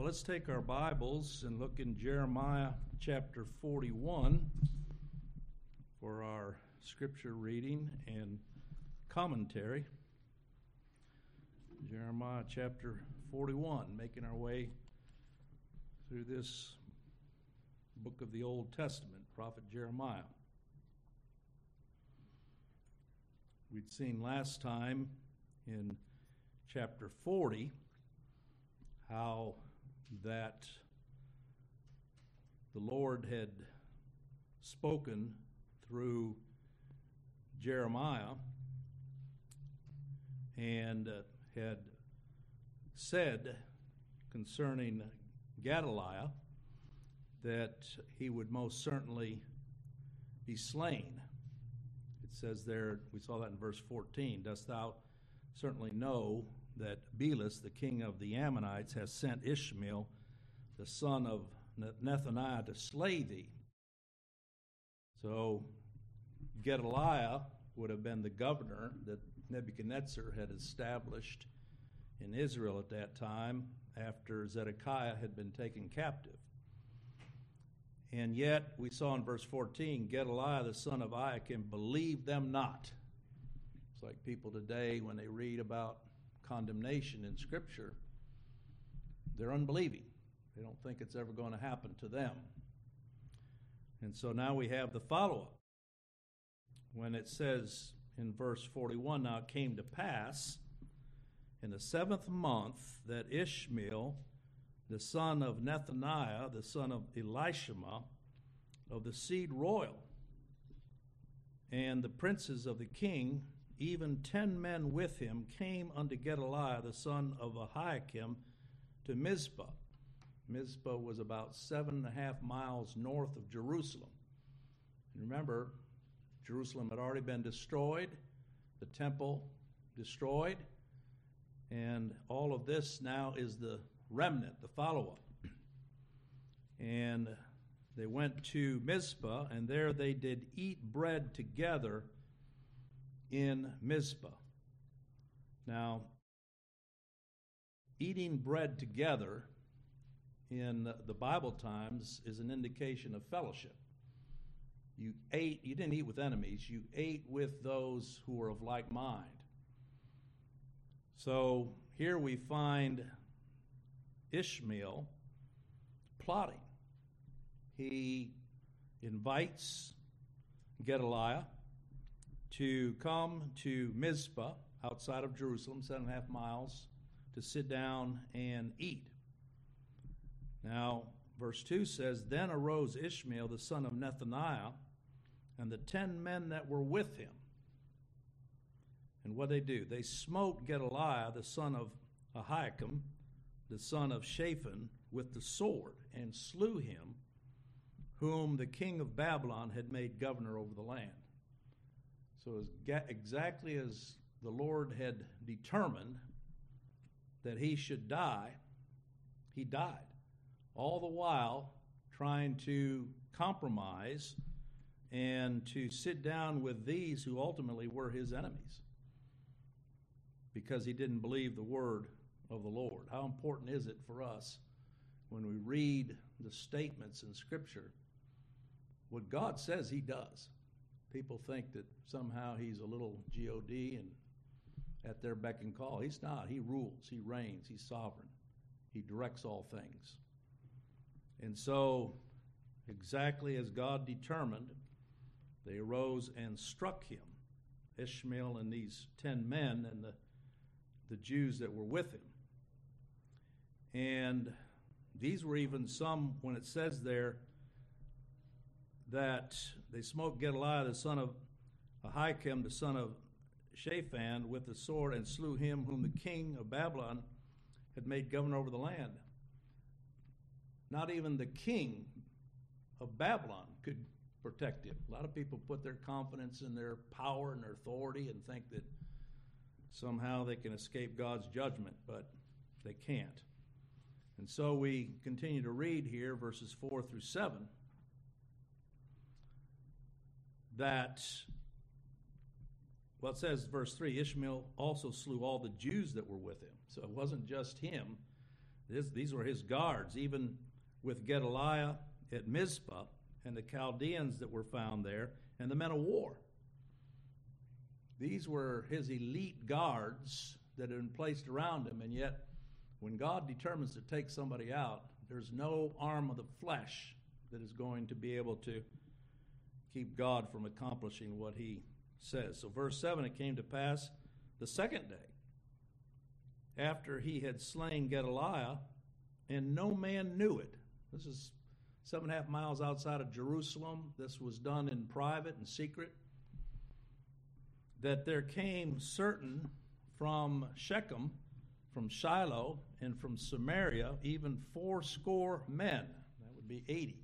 well, let's take our Bibles and look in Jeremiah chapter 41 for our scripture reading and commentary. Jeremiah chapter 41, making our way through this book of the Old Testament, prophet Jeremiah. We'd seen last time in chapter 40 how that the Lord had spoken through Jeremiah and had said concerning Gedaliah that he would most certainly be slain. It says there, we saw that in verse 14, dost thou certainly know that Belus, the king of the Ammonites, has sent Ishmael, the son of Nethaniah, to slay thee. So Gedaliah would have been the governor that Nebuchadnezzar had established in Israel at that time after Zedekiah had been taken captive. And yet, we saw in verse 14, Gedaliah, the son of Ahikam, believed them not. It's like people today, when they read about condemnation in Scripture, they're unbelieving. They don't think it's ever going to happen to them. And so now we have the follow-up. When it says in verse 41, now it came to pass in the 7th month that Ishmael, the son of Nethaniah, the son of Elishama, of the seed royal, and the princes of the king, even 10 men with him, came unto Gedaliah, the son of Ahikam, to Mizpah. Mizpah was about 7.5 miles north of Jerusalem. And remember, Jerusalem had already been destroyed, the temple destroyed, and all of this now is the remnant, the follow-up. And they went to Mizpah, and there they did eat bread together in Mizpah. Now, eating bread together in the Bible times is an indication of fellowship. You didn't eat with enemies, you ate with those who were of like mind. So here we find Ishmael plotting. He invites Gedaliah to come to Mizpah outside of Jerusalem, 7.5 miles, to sit down and eat. Now, verse 2 says, Then arose Ishmael, the son of Nethaniah, and the 10 men that were with him. And what they do? They smote Gedaliah, the son of Ahikam, the son of Shaphan, with the sword, and slew him, whom the king of Babylon had made governor over the land. So exactly as the Lord had determined that he should die, he died. All the while trying to compromise and to sit down with these who ultimately were his enemies because he didn't believe the word of the Lord. How important is it for us when we read the statements in Scripture? What God says he does. People think that somehow he's a little G-O-D and at their beck and call. He's not. He rules. He reigns. He's sovereign. He directs all things. And so, exactly as God determined, they arose and struck him, Ishmael and these 10 men and the Jews that were with him. And these were even some, when it says there that they smote Gedaliah, the son of Ahikam, the son of Shaphan, with the sword, and slew him whom the king of Babylon had made governor over the land. Not even the king of Babylon could protect him. A lot of people put their confidence in their power and their authority and think that somehow they can escape God's judgment, but they can't. And so we continue to read here, verses 4 through 7, that, well, it says, verse 3, Ishmael also slew all the Jews that were with him. So it wasn't just him These were his guards, even with Gedaliah at Mizpah and the Chaldeans that were found there and the men of war. These were his elite guards that had been placed around him, and yet when God determines to take somebody out, there's no arm of the flesh that is going to be able to keep God from accomplishing what he says. So verse 7, it came to pass the second day, after he had slain Gedaliah, and no man knew it. This is 7.5 miles outside of Jerusalem. This was done in private and secret. That there came certain from Shechem, from Shiloh, and from Samaria, even 80 men, that would be 80,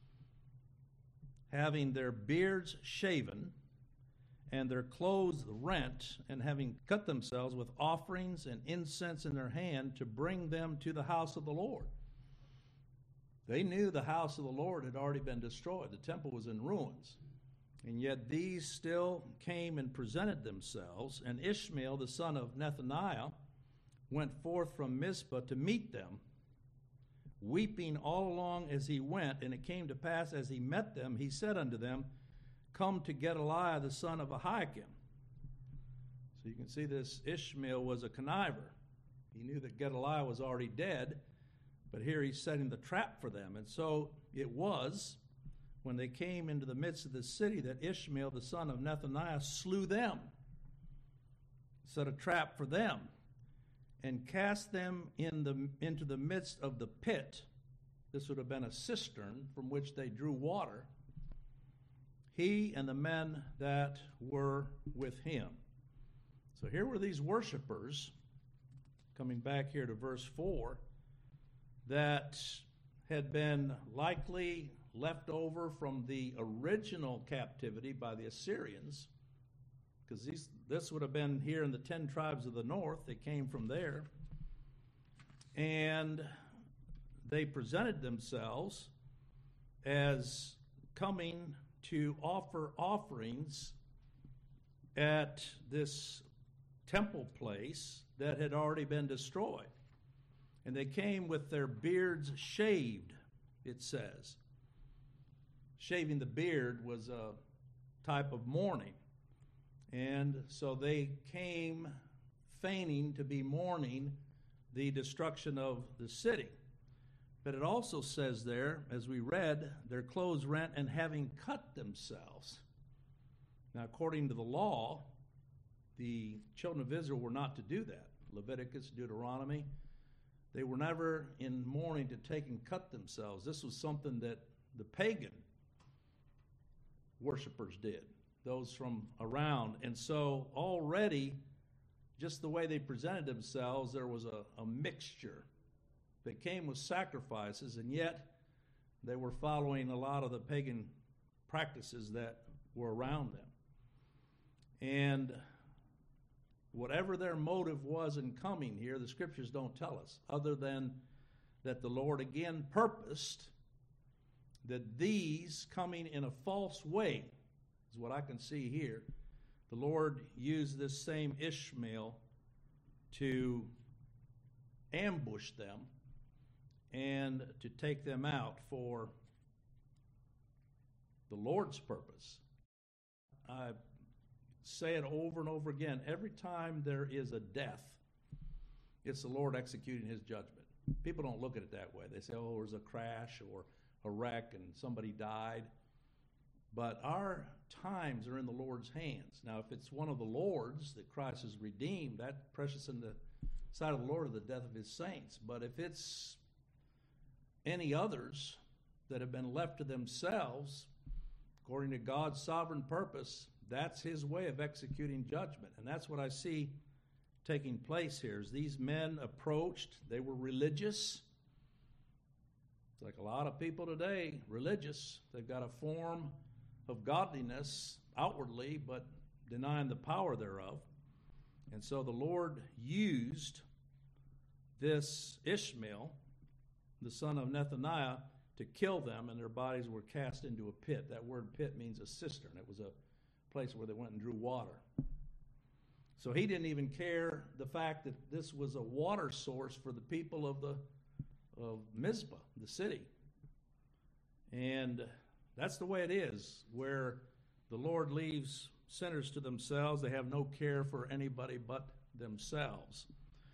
having their beards shaven and their clothes rent, and having cut themselves with offerings and incense in their hand to bring them to the house of the Lord. They knew the house of the Lord had already been destroyed. The temple was in ruins. And yet these still came and presented themselves, and Ishmael, the son of Nethaniah, went forth from Mizpah to meet them, weeping all along as he went. And it came to pass, as he met them, he said unto them, Come to Gedaliah, the son of Ahikam. So you can see this Ishmael was a conniver. He knew that Gedaliah was already dead, but here he's setting the trap for them. And so it was, when they came into the midst of the city, that Ishmael, the son of Nethaniah, slew them, set a trap for them, and cast them into the midst of the pit. This would have been a cistern from which they drew water, he and the men that were with him. So here were these worshipers, coming back here to verse 4, that had been likely left over from the original captivity by the Assyrians, because this would have been here in the 10 tribes of the north. They came from there, and they presented themselves as coming to offer offerings at this temple place that had already been destroyed. And they came with their beards shaved, it says. Shaving the beard was a type of mourning. And so they came feigning to be mourning the destruction of the city. But it also says there, as we read, their clothes rent and having cut themselves. Now, according to the law, the children of Israel were not to do that. Leviticus, Deuteronomy, they were never in mourning to take and cut themselves. This was something that the pagan worshipers did, those from around. And so already, just the way they presented themselves, there was a mixture. They came with sacrifices, and yet they were following a lot of the pagan practices that were around them. And whatever their motive was in coming here, the scriptures don't tell us, other than that the Lord again purposed that these coming in a false way, is what I can see here. The Lord used this same Ishmael to ambush them and to take them out for the Lord's purpose. I say it over and over again. Every time there is a death, it's the Lord executing his judgment. People don't look at it that way. They say, oh, it was a crash or a wreck and somebody died. But our times are in the Lord's hands. Now, if it's one of the Lord's that Christ has redeemed, that's precious in the sight of the Lord, of the death of his saints. But if it's any others that have been left to themselves, according to God's sovereign purpose, that's his way of executing judgment. And that's what I see taking place here. As these men approached, they were religious. It's like a lot of people today, religious. They've got a form of godliness outwardly, but denying the power thereof. And so the Lord used this Ishmael, the son of Nethaniah, to kill them, and their bodies were cast into a pit. That word pit means a cistern. It was a place where they went and drew water. So he didn't even care the fact that this was a water source for the people of the of Mizpah, the city. And that's the way it is, where the Lord leaves sinners to themselves. They have no care for anybody but themselves.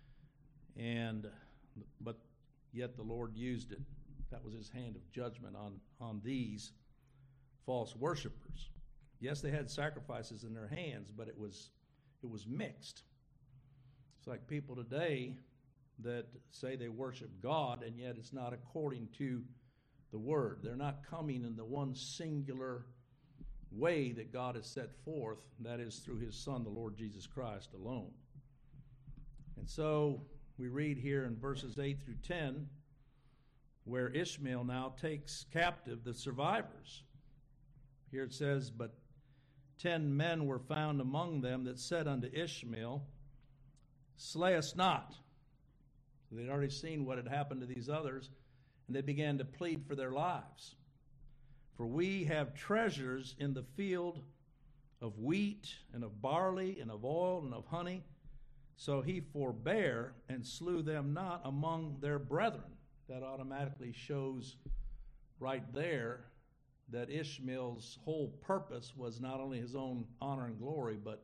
But yet the Lord used it. That was his hand of judgment on these false worshipers. Yes, they had sacrifices in their hands, but it was mixed. It's like people today that say they worship God, and yet it's not according to the Word. They're not coming in the one singular way that God has set forth, that is through his Son, the Lord Jesus Christ alone. And so we read here in verses 8 through 10, where Ishmael now takes captive the survivors. Here it says, "But 10 men were found among them that said unto Ishmael, Slay us not." So they'd already seen what had happened to these others, and they began to plead for their lives. "For we have treasures in the field of wheat and of barley and of oil and of honey. So he forbare and slew them not among their brethren." That automatically shows right there that Ishmael's whole purpose was not only his own honor and glory, but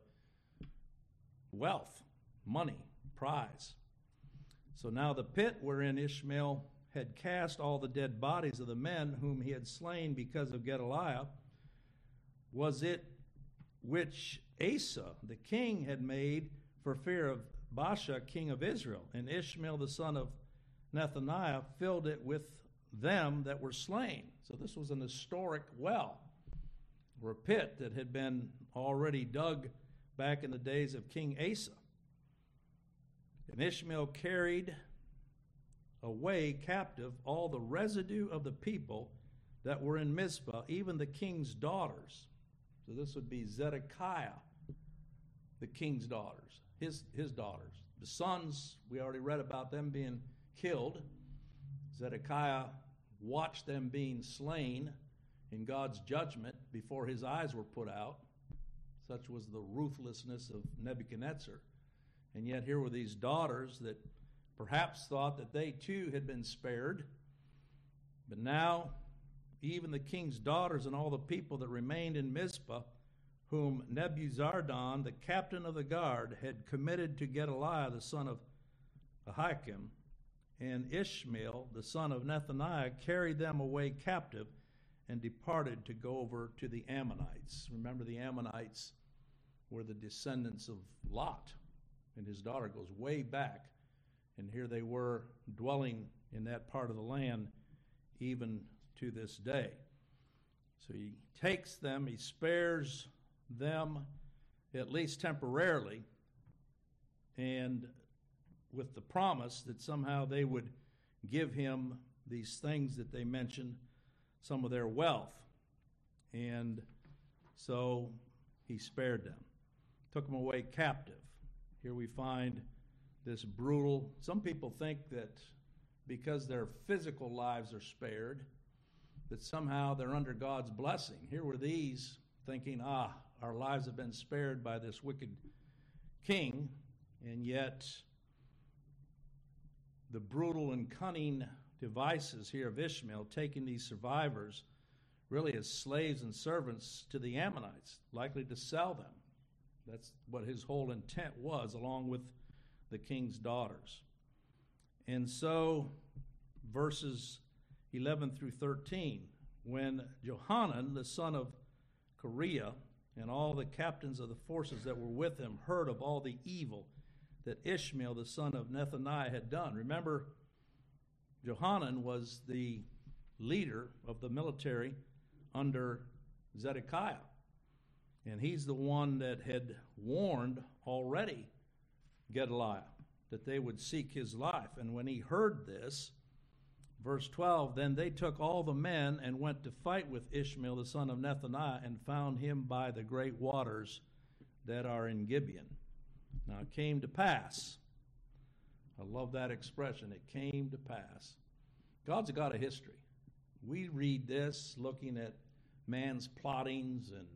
wealth, money, prize. "So now the pit wherein Ishmael had cast all the dead bodies of the men whom he had slain because of Gedaliah was it which Asa the king had made for fear of Baasha king of Israel. And Ishmael the son of Nethaniah filled it with them that were slain." So this was an historic well, or a pit that had been already dug back in the days of King Asa. "And Ishmael carried away captive all the residue of the people that were in Mizpah, even the king's daughters." So this would be Zedekiah, the king's daughters, his daughters. The sons, we already read about them being killed. Zedekiah watched them being slain in God's judgment before his eyes were put out. Such was the ruthlessness of Nebuchadnezzar. And yet here were these daughters that perhaps thought that they too had been spared. But now even the king's daughters and all the people that remained in Mizpah, whom Nebuzaradan, the captain of the guard, had committed to Gedaliah the son of Ahikam, and Ishmael the son of Nethaniah, carried them away captive and departed to go over to the Ammonites. Remember, the Ammonites were the descendants of Lot, and his daughter goes way back. And here they were dwelling in that part of the land even to this day. So he takes them, he spares them, at least temporarily, and with the promise that somehow they would give him these things that they mentioned, some of their wealth. And so he spared them, took them away captive. Here we find this brutal, some people think that because their physical lives are spared, that somehow they're under God's blessing. Here were these thinking, our lives have been spared by this wicked king, and yet the brutal and cunning devices here of Ishmael, taking these survivors really as slaves and servants to the Ammonites, likely to sell them. That's what his whole intent was, along with the king's daughters. And so, verses 11 through 13, when Johanan, the son of Kareah, and all the captains of the forces that were with him heard of all the evil that Ishmael, the son of Nethaniah, had done. Remember, Johanan was the leader of the military under Zedekiah. And he's the one that had warned already Gedaliah that they would seek his life. And when he heard this, verse 12, then they took all the men and went to fight with Ishmael the son of Nethaniah and found him by the great waters that are in Gibeon. Now it came to pass. I love that expression. It came to pass. God's a God of history. We read this looking at man's plottings and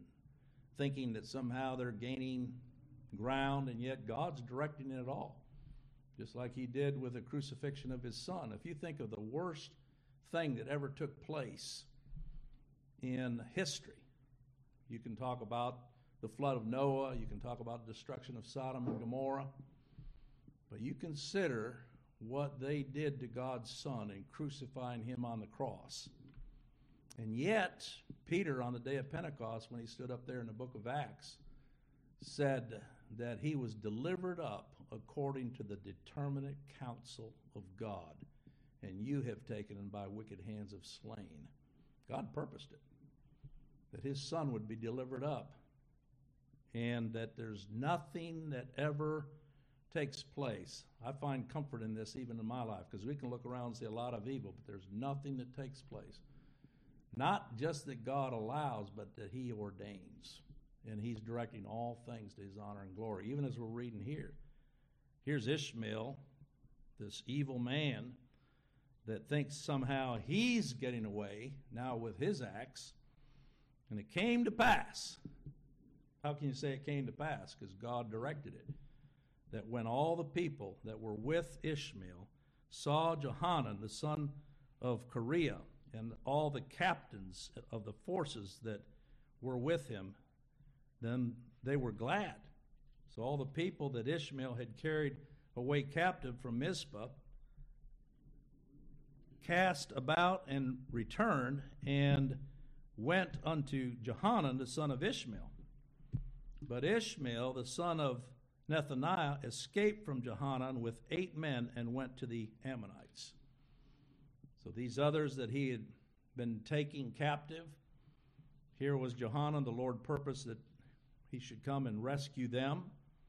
thinking that somehow they're gaining ground, and yet God's directing it all. just like he did with the crucifixion of his son. If you think of the worst thing that ever took place in history, you can talk about the flood of Noah, you can talk about the destruction of Sodom and Gomorrah, but you consider what they did to God's Son in crucifying him on the cross. And yet, Peter, on the day of Pentecost, when he stood up there in the book of Acts, said that he was delivered up according to the determinate counsel of God, and you have taken him by wicked hands of slain. God purposed it, that his Son would be delivered up, and that there's nothing that ever takes place. I find comfort in this even in my life, because we can look around and see a lot of evil, but there's nothing that takes place. Not just that God allows, but that he ordains. And he's directing all things to his honor and glory. Even as we're reading here. Here's Ishmael, this evil man that thinks somehow he's getting away now with his acts. And it came to pass. How can you say it came to pass? Because God directed it. That when all the people that were with Ishmael saw Johanan, the son of Kareah, and all the captains of the forces that were with him, then they were glad. So all the people that Ishmael had carried away captive from Mizpah cast about and returned and went unto Johanan, the son of Ishmael. But Ishmael, the son of Nethaniah, escaped from Johanan with 8 men and went to the Ammonites. So these others that he had been taking captive, here was Johanan. The Lord purposed that he should come and rescue them.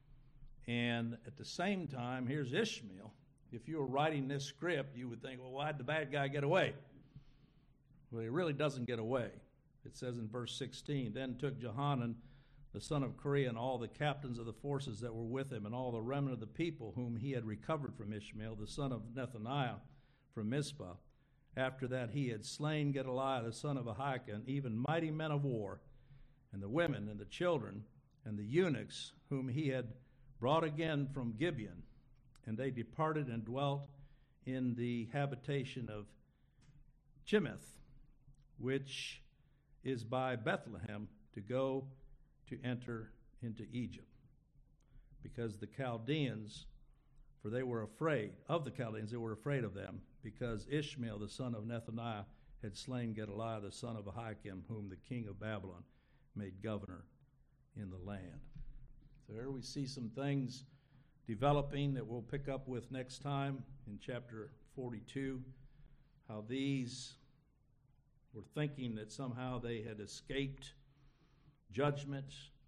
And at the same time, here's Ishmael. If you were writing this script, you would think, well, why'd the bad guy get away? Well, he really doesn't get away. It says in verse 16, then took Johanan, the son of Kareah, and all the captains of the forces that were with him, and all the remnant of the people whom he had recovered from Ishmael, the son of Nethaniah, from Mizpah. After that he had slain Gedaliah, the son of Ahikam, and even mighty men of war, and the women and the children and the eunuchs whom he had brought again from Gibeon. And they departed and dwelt in the habitation of Chimeth, which is by Bethlehem, to go to enter into Egypt. Because the Chaldeans, for they were afraid of the Chaldeans, they were afraid of them, because Ishmael, the son of Nethaniah, had slain Gedaliah, the son of Ahikam, whom the king of Babylon made governor in the land. So here we see some things developing that we'll pick up with next time in chapter 42, how these were thinking that somehow they had escaped judgment.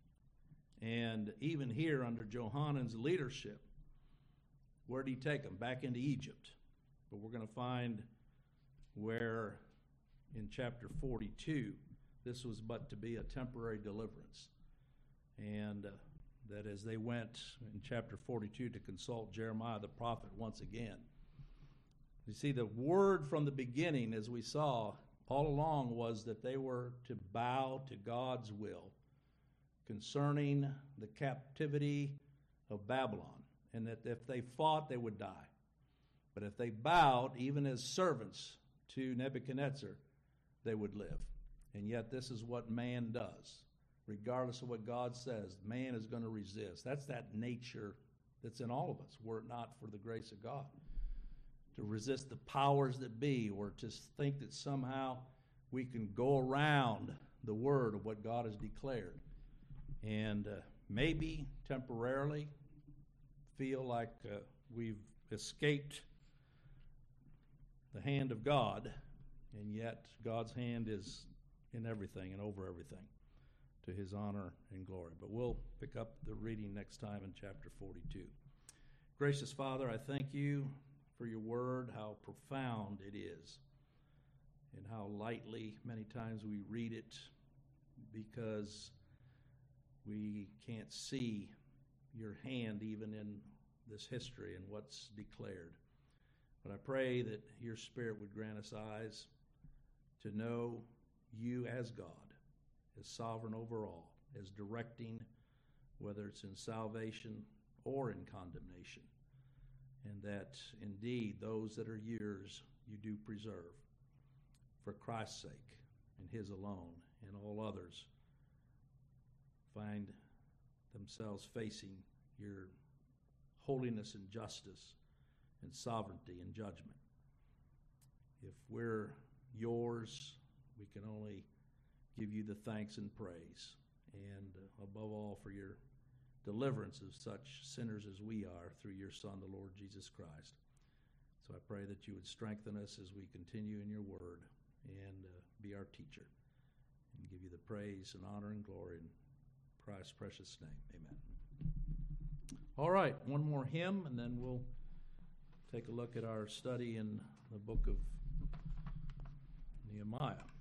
And even here under Johanan's leadership, where did he take them? Back into Egypt. But we're going to find where in chapter 42, this was but to be a temporary deliverance. And that as they went in chapter 42 to consult Jeremiah the prophet once again, you see the word from the beginning, as we saw all along, was that they were to bow to God's will concerning the captivity of Babylon, and that if they fought, they would die. But if they bowed, even as servants to Nebuchadnezzar, they would live. And yet this is what man does. Regardless of what God says, man is going to resist. That's that nature that's in all of us, were it not for the grace of God. To resist the powers that be, or to think that somehow we can go around the word of what God has declared. And maybe temporarily feel like we've escaped the hand of God, and yet God's hand is in everything and over everything, to his honor and glory. But we'll pick up the reading next time in chapter 42. Gracious Father, I thank you for your word, how profound it is, and how lightly many times we read it because we can't see your hand even in this history and what's declared. But I pray that your Spirit would grant us eyes to know you as God, as sovereign over all, as directing, whether it's in salvation or in condemnation. and that indeed those that are yours you do preserve for Christ's sake and his alone, and all others find themselves facing your holiness and justice and sovereignty and judgment. If we're yours, we can only give you the thanks and praise, and above all for your deliverance of such sinners as we are through your Son, the Lord Jesus Christ. So I pray that you would strengthen us as we continue in your word and be our teacher, and give you the praise and honor and glory in Christ's precious name. Amen. All right, one more hymn, and then we'll take a look at our study in the book of Nehemiah.